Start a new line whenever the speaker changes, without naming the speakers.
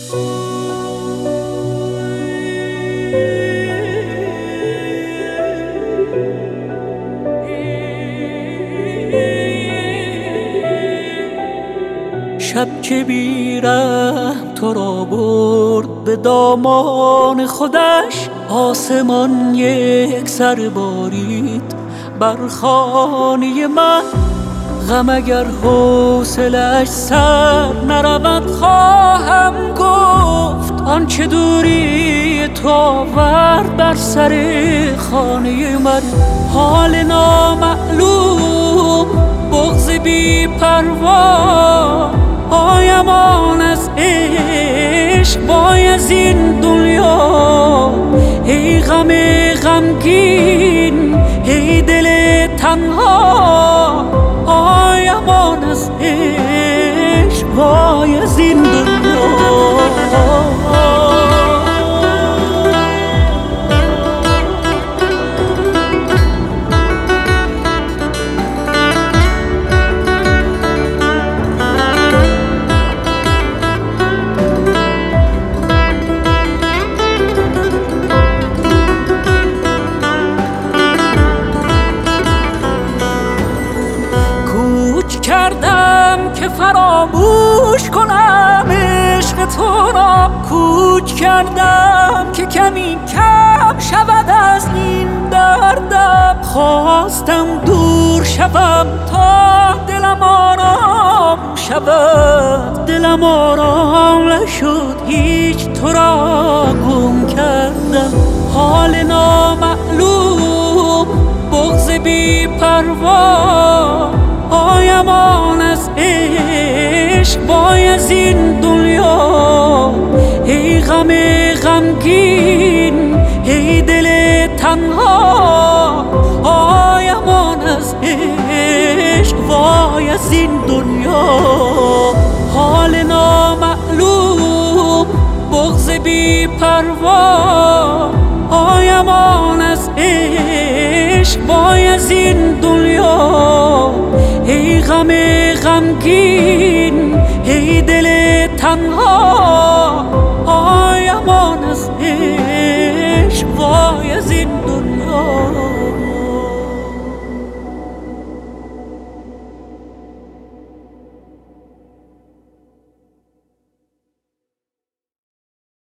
شب که بیرحم تو را برد به دامان خودش، آسمان یک سر بارید بر خانه من. غم اگر حوصله‌اش سر نرود خواهم گفت، آنچه دوری تو آورد بر سر خانه من. حال نامعلوم، بغض بی پروا، آیمان از عشق وای از این دنیا. ای غم غمگین، ای دل تنها، آیمان از عشق وای از این دنیا. کردم که فراموش کنم عشق تو را، کوچ کردم که کمی کم شود از این دردم. خواستم دور شوم تا دلم آرام شود، دلم آرام نشد، هیچ تو را گم کردم. حال نامعلوم، بغض بی پروا، آیمان از عشق وای از این دنیا. ای غم غمگین، ای دل تنها، آیمان از عشق وای از این دنیا. حال نامعلوم، بغض بی پروا، آیمان از عشق وای از این دنیا. ای غم غمگین، ای دل تنها،